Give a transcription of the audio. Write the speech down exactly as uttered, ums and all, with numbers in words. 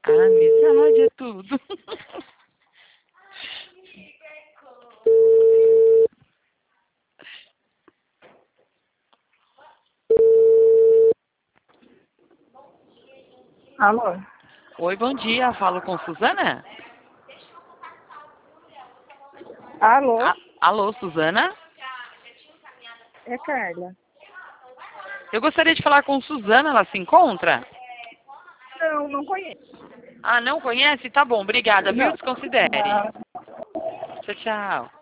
A amizade é tudo. Alô? Oi, bom dia. Falo com Suzana? Alô? A- Alô, Suzana? É Carla. Eu gostaria de falar com Suzana. Ela se encontra? Não, não conheço. Ah, não conhece? Tá bom, obrigada, viu? Não. Desconsidere. Ah, Tchau, tchau.